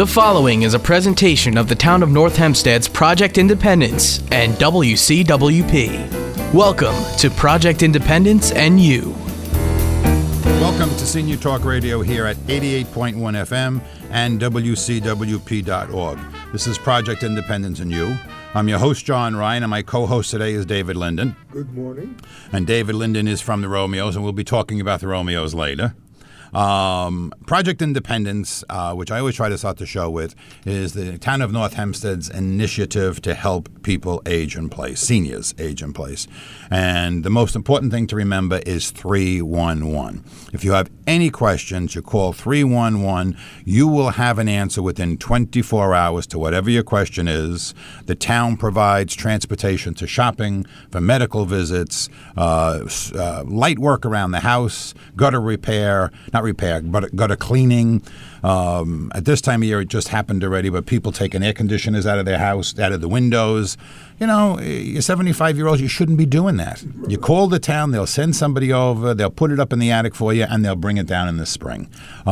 The following is a presentation of the Town of North Hempstead's Project Independence and WCWP. Welcome to Project Independence and You. Welcome to Senior Talk Radio here at 88.1 FM and WCWP.org. This is Project Independence and You. I'm your host, John Ryan, and my co-host today is David Linden. Good morning. And David Linden is from the Romeos, and we'll be talking about the Romeos later. Project Independence, which I always try to start the show with, is the Town of North Hempstead's initiative to help people age in place, seniors age in place. And the most important thing to remember is 311. If you have any questions, you call 311. You will have an answer within 24 hours to whatever your question is. The town provides transportation to shopping, for medical visits, light work around the house, gutter repair, not repair, but gutter cleaning. At this time of year, it just happened already, but people taking air conditioners out of their house, out of the windows. You know, you're 75-year-olds, you shouldn't be doing that. You call the town, they'll send somebody over, they'll put it up in the attic for you, and they'll bring it down in the spring.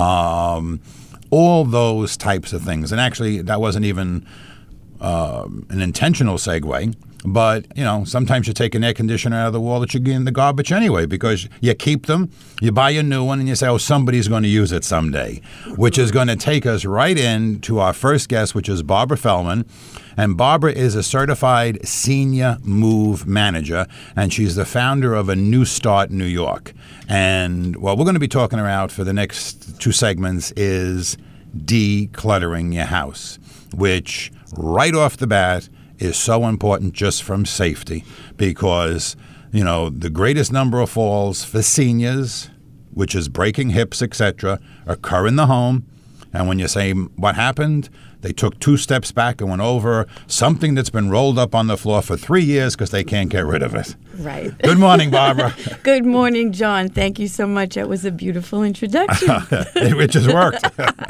All those types of things. And actually, that wasn't even an intentional segue. But, you know, sometimes you take an air conditioner out of the wall that you get in the garbage anyway, because you keep them, you buy a new one, and you say, oh, somebody's going to use it someday, which is going to take us right in to our first guest, which is Barbara Feldman. And Barbara is a certified senior move manager, and she's the founder of A New Start New York. And what we're going to be talking about for the next two segments is decluttering your house, which right off the bat is so important just from safety because, you know, the greatest number of falls for seniors, which is breaking hips, etc., occur in the home. And when you say what happened, they took 2 steps back and went over something that's been rolled up on the floor for 3 years because they can't get rid of it. Right. Good morning, Barbara. Good morning, John. Thank you so much. That was a beautiful introduction. It just worked.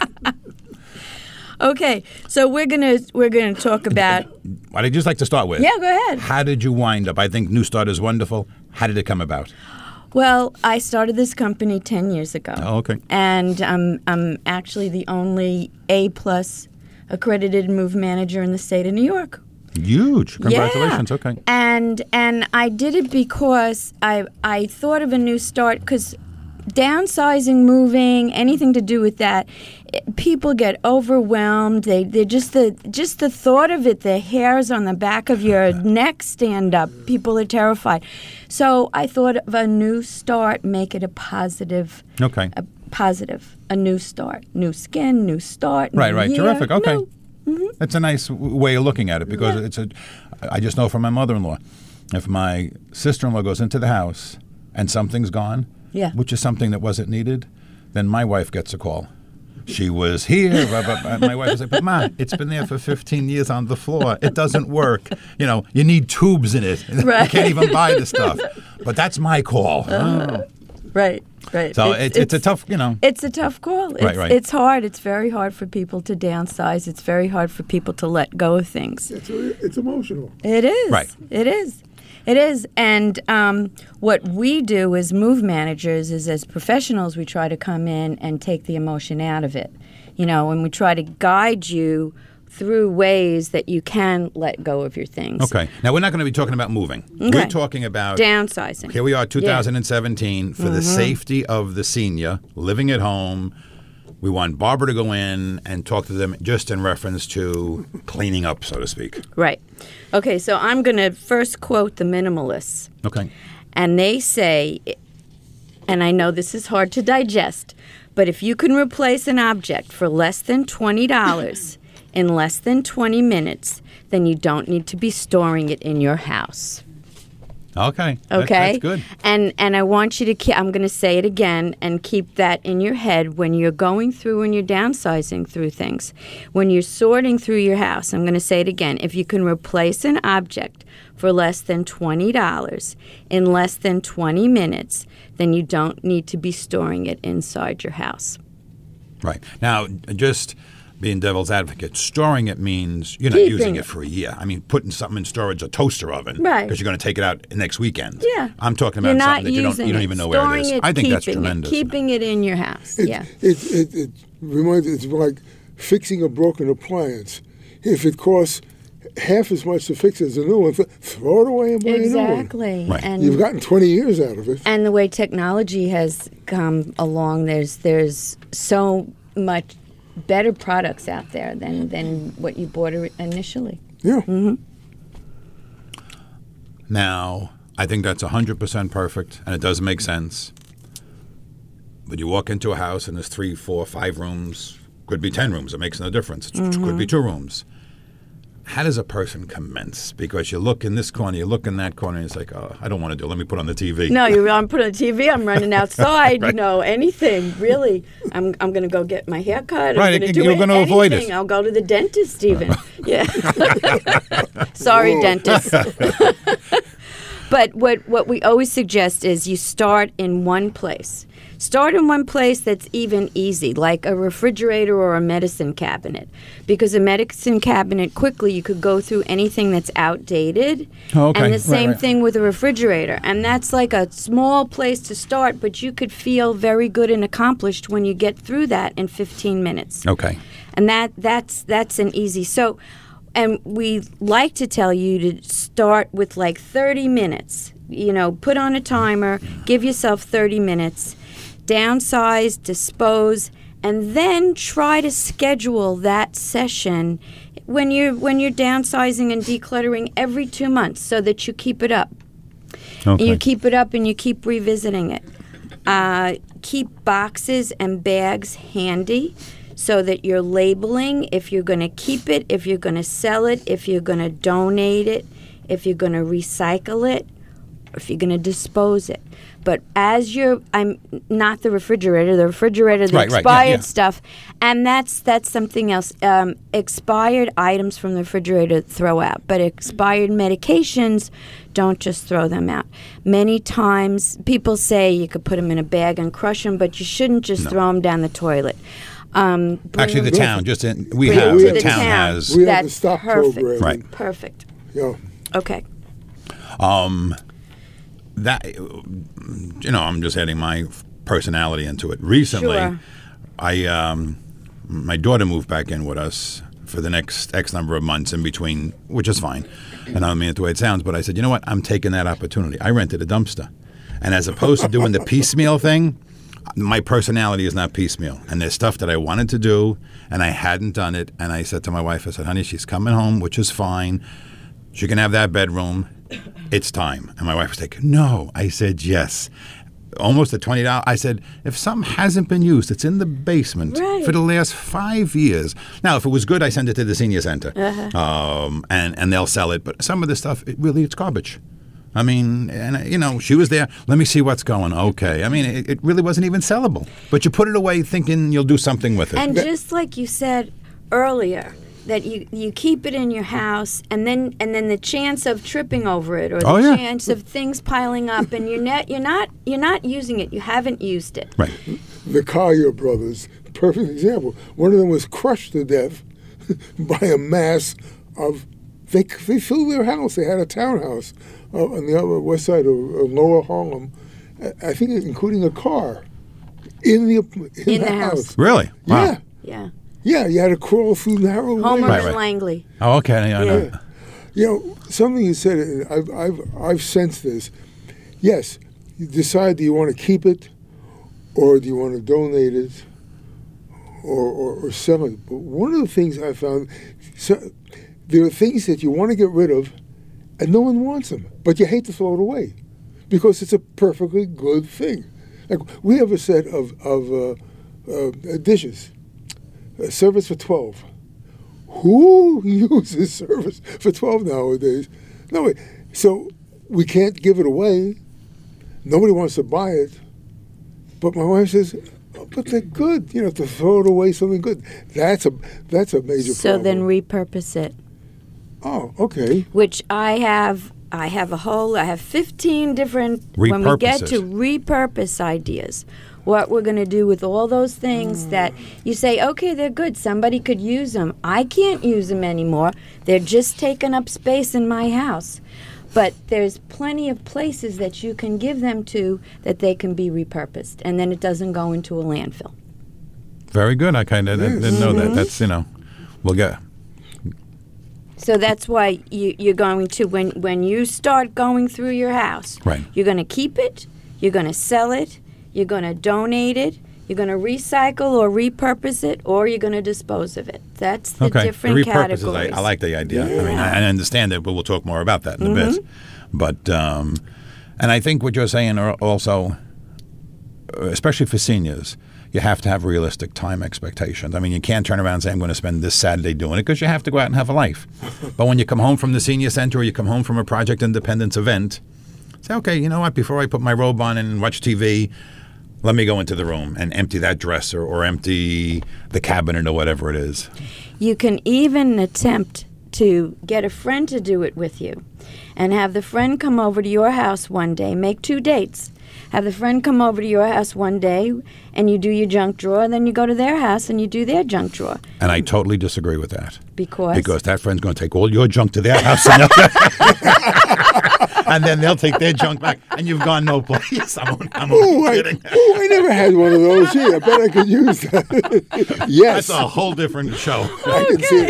Okay, so we're gonna talk about. What I'd just like to start with. Yeah, go ahead. How did you wind up? I think New Start is wonderful. How did it come about? Well, I started this company 10 years ago. Oh, okay. And I'm actually the only A+ accredited move manager in the state of New York. Huge. Congratulations. Yeah. Okay. And I did it because I thought of a new start because downsizing, moving, anything to do with that, people get overwhelmed. They just the thought of it, the hairs on the back of your neck stand up. People are terrified. So I thought of a new start, make it a positive. Okay. A new start, new skin, new start. New Right. year, Terrific. Okay. Mm-hmm. That's a nice way of looking at it because I just know from my mother-in-law, if my sister-in-law goes into the house and something's gone, which is something that wasn't needed, then my wife gets a call. She was here. My wife was like, but Ma, it's been there for 15 years on the floor. It doesn't work. You know, you need tubes in it. Right. You can't even buy the stuff. But that's my call. Right. So it's a tough, you know. It's a tough call. Right. It's hard. It's very hard for people to downsize. It's very hard for people to let go of things. It's emotional. It is. Right. It is. And what we do as move managers is as professionals, we try to come in and take the emotion out of it. You know, and we try to guide you through ways that you can let go of your things. Okay. Now, we're not going to be talking about moving. Okay. We're talking about downsizing. Here we are, 2017, for the safety of the senior living at home. We want Barbara to go in and talk to them just in reference to cleaning up, so to speak. Right. Okay, so I'm going to first quote the minimalists. Okay. And they say, and I know this is hard to digest, but if you can replace an object for less than $20 in less than 20 minutes, then you don't need to be storing it in your house. Okay. Okay. That's good. And I want you to I'm going to say it again and keep that in your head when you're going through and you're downsizing through things. When you're sorting through your house, I'm going to say it again. If you can replace an object for less than $20 in less than 20 minutes, then you don't need to be storing it inside your house. Right. Now, just being devil's advocate, storing it means you're not using it for a year. I mean, putting something in storage, a toaster oven, right? Because you're going to take it out next weekend. Yeah, I'm talking about something that you don't even know where it is. I think that's tremendous. Keeping it in your house. It reminds. It's like fixing a broken appliance. If it costs half as much to fix as a new one, throw it away and buy a new one. Exactly. Right. And You've gotten 20 years out of it. and the way technology has come along, there's so much better products out there than what you bought initially. Yeah. Now, I think that's 100% perfect, and it does make sense. But you walk into a house and there's 3, 4, 5 rooms, could be 10 rooms. It makes no difference. It could be 2 rooms. How does a person commence? Because you look in this corner, you look in that corner, and it's like, oh, I don't want to do it. Let me put on the TV. No, I'm putting on the TV. I'm running outside. You know, anything really. I'm going to go get my hair cut. Right, I'm going to do you're gonna avoid it. anything. I'll go to the dentist even. Yeah. Sorry, Whoa. dentist. But what we always suggest is you start in one place. Start in one place that's even easy, like a refrigerator or a medicine cabinet. Because a medicine cabinet, quickly you could go through anything that's outdated. Oh, okay. And the same Right. thing with a refrigerator. And that's like a small place to start, but you could feel very good and accomplished when you get through that in 15 minutes. Okay. And that's an easy. So, and we like to tell you to start with like 30 minutes. You know, put on a timer, give yourself 30 minutes, downsize, dispose, and then try to schedule that session when you're downsizing and decluttering every 2 months so that you keep it up. Okay. And you keep it up and you keep revisiting it. Keep boxes and bags handy so that you're labeling if you're going to keep it, if you're going to sell it, if you're going to donate it, if you're going to recycle it, or if you're going to dispose it. But I'm not the refrigerator, the Right, expired yeah. stuff, and that's something else. Expired items from the refrigerator throw out, but expired medications, don't just throw them out. Many times people say you could put them in a bag and crush them, but you shouldn't just throw them down the toilet. Bring Actually, the them- town, bring them to the town town. has. We have the That's stock perfect. program. Right. Perfect. Yeah. Okay. That, I'm just adding my personality into it. Recently, Sure. my daughter moved back in with us for the next X number of months in between, which is fine. And I don't mean it the way it sounds, but I said, you know what? I'm taking that opportunity. I rented a dumpster. And as opposed to doing the piecemeal thing, my personality is not piecemeal. And there's stuff that I wanted to do, and I hadn't done it. And I said to my wife, I said, honey, she's coming home, which is fine. She can have that bedroom. It's time. And my wife was like, no. I said, yes. Almost at $20. I said, if something hasn't been used, it's in the basement Right. for the last 5 years. Now, if it was good, I send it to the senior center, and they'll sell it. But some of the stuff, it's garbage. I mean, and she was there. Let me see what's going. Okay. I mean, it really wasn't even sellable. But you put it away thinking you'll do something with it. And just like you said earlier, that you keep it in your house, and then the chance of tripping over it, or the chance of things piling up, and you're not using it. You haven't used it. Right. The Collier brothers, perfect example. One of them was crushed to death by a mass of. They filled their house. They had a townhouse on the upper west side of Lower Harlem, I think including a car in the house. Really? Wow. Yeah. Yeah. Yeah, you had to crawl through narrow Homer ways. and Langley. Oh, okay. Yeah. Something you said, and I've sensed this. Yes, you decide, do you want to keep it, or do you want to donate it, or sell it? But one of the things I found, there are things that you want to get rid of, and no one wants them, but you hate to throw it away, because it's a perfectly good thing. Like, we have a set of dishes. Service for 12. Who uses service for 12 nowadays? No way. So we can't give it away. Nobody wants to buy it. But my wife says, oh, but they're good. To throw it away, something good. That's a major So problem. then repurpose it. Oh, okay. Which I have 15 different, when we get to repurpose ideas, what we're going to do with all those things that you say, okay, they're good, somebody could use them. I can't use them anymore. They're just taking up space in my house. But there's plenty of places that you can give them to that they can be repurposed, and then it doesn't go into a landfill. Very good. I kind of didn't know that. That's, we'll get. So that's why you're going to, when you start going through your house, Right. You're going to keep it, you're going to sell it, you're going to donate it, you're going to recycle or repurpose it, or you're going to dispose of it. That's the different Repurpose categories. I like the idea. Yeah. I mean, I understand it, but we'll talk more about that in a bit. But, and I think what you're saying also, especially for seniors, you have to have realistic time expectations. I mean, you can't turn around and say, I'm going to spend this Saturday doing it, because you have to go out and have a life. But when you come home from the senior center or you come home from a Project Independence event, say, okay, you know what, before I put my robe on and watch TV, let me go into the room and empty that dresser or empty the cabinet or whatever it is. You can even attempt to get a friend to do it with you and have the friend come over to your house one day, make 2 dates. Have the friend come over to your house one day and you do your junk drawer, then you go to their house and you do their junk drawer. And I totally disagree with that. Because that friend's going to take all your junk to their house and then they'll take their junk back, and you've gone no place. I'm kidding. I never had one of those. Gee, I bet I could use that. Yes. That's a whole different show. I can see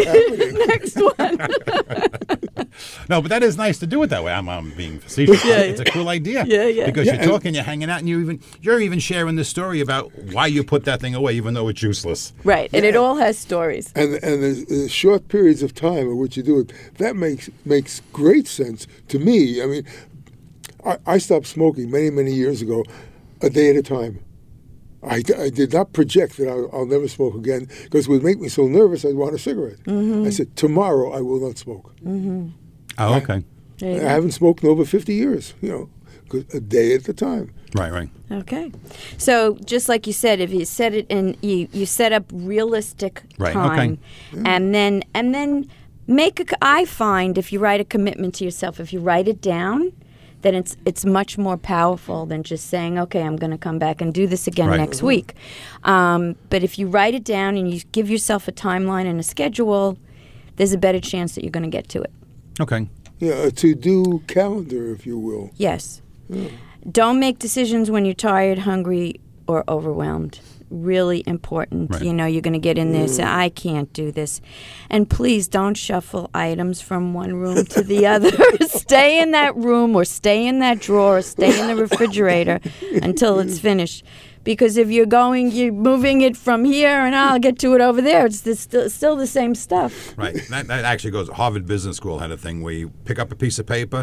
it happening. Next one. No, but that is nice to do it that way. I'm being facetious. Yeah, It's a cool idea. Yeah. Because you're talking, you're hanging out, and you're even sharing the story about why you put that thing away, even though it's useless. Right, and it all has stories. And the short periods of time in which you do it, that makes great sense to me. I mean, I stopped smoking many years ago, a day at a time. I did not project that I'll never smoke again, because it would make me so nervous I'd want a cigarette. I said, tomorrow I will not smoke. Oh, okay. I haven't smoked in over 50 years, 'cause a day at a time. Right. Okay. So just like you said, if you set it in, you set up realistic time, and then I find if you write a commitment to yourself, if you write it down, then it's much more powerful than just saying, okay, I'm going to come back and do this again next week. But if you write it down and you give yourself a timeline and a schedule, there's a better chance that you're going to get to it. Okay. Yeah, a to-do calendar, if you will. Yes. Don't make decisions when you're tired, hungry, or overwhelmed. Really important. Right. You're going to get in there and say, I can't do this. And please don't shuffle items from one room to the other. Stay in that room or stay in that drawer or stay in the refrigerator until it's finished. Because if you're moving it from here and I'll get to it over there, it's still the same stuff. Right. That actually goes, Harvard Business School had a thing where you pick up a piece of paper,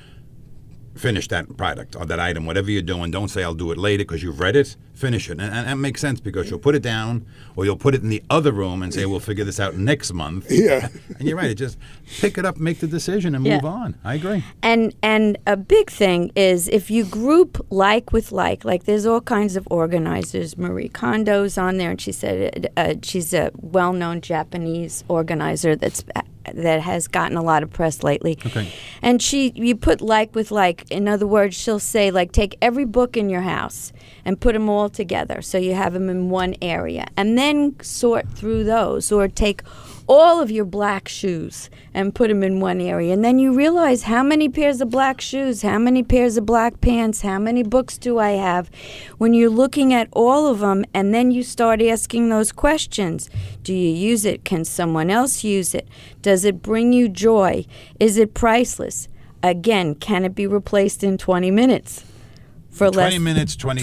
finish that product or that item, whatever you're doing. Don't say I'll do it later because you've read it. Finish it. And that makes sense because you'll put it down or you'll put it in the other room and say, we'll figure this out next month. Yeah. And you're right. It just pick it up, make the decision, and move on. I agree. And a big thing is if you group like with like there's all kinds of organizers. Marie Kondo's on there, and she said she's a well-known Japanese organizer that has gotten a lot of press lately. Okay. And you put like with like. In other words, she'll say, take every book in your house and put them all together so you have them in one area. And then sort through those. Or take all of your black shoes and put them in one area. And then you realize how many pairs of black shoes, how many pairs of black pants, how many books do I have? When you're looking at all of them, and then you start asking those questions. Do you use it? Can someone else use it? Does it bring you joy? Is it priceless? Again, can it be replaced in 20 minutes? For 20 minutes, $20.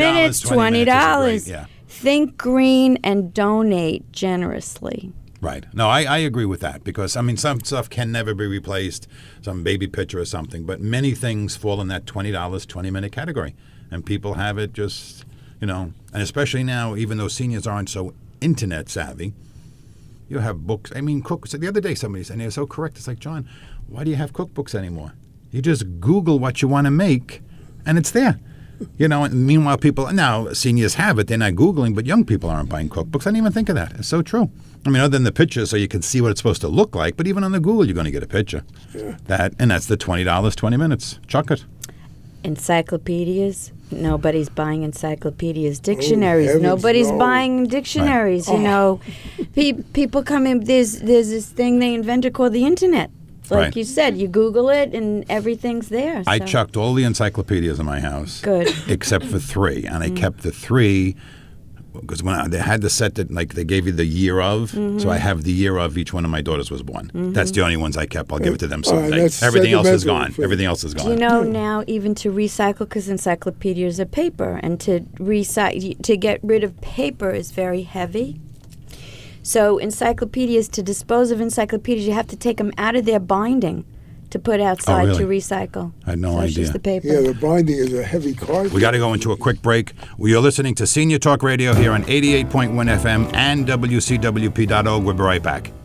$20. Yeah. Think green and donate generously. Right. No, I agree with that because, some stuff can never be replaced, some baby picture or something, but many things fall in that $20, 20-minute category. And people have it just, and especially now, even though seniors aren't so internet savvy, you have books. Cookbooks. The other day somebody said, and they're so correct, it's like, John, why do you have cookbooks anymore? You just Google what you want to make, and it's there. And meanwhile, seniors have it. They're not Googling, but young people aren't buying cookbooks. I didn't even think of that. It's so true. Other than the picture, so you can see what it's supposed to look like, but even on the Google, you're going to get a picture. Yeah. That's the $20, 20 minutes. Chuck it. Encyclopedias. Nobody's buying encyclopedias. Dictionaries. Nobody's buying dictionaries. Right. People come in. There's this thing they invented called the internet. Like you said, you Google it and everything's there. I chucked all the encyclopedias in my house. Good. Except for 3. And I kept the 3 because when they had the set that like they gave you the year of, so I have the year of each one of my daughters was born. That's the only ones I kept. I'll give it to them someday. that's Everything else is sentimental gone. for- Everything else is gone. You know now, even to recycle, because encyclopedias are paper, and to get rid of paper is very heavy. So encyclopedias, to dispose of encyclopedias, you have to take them out of their binding to put outside to really? recycle. I had no so It's idea. just the paper. Yeah, the binding is a heavy card. We got to go into a quick break. You're listening to Senior Talk Radio here on 88.1 FM and WCWP.org. We'll be right back.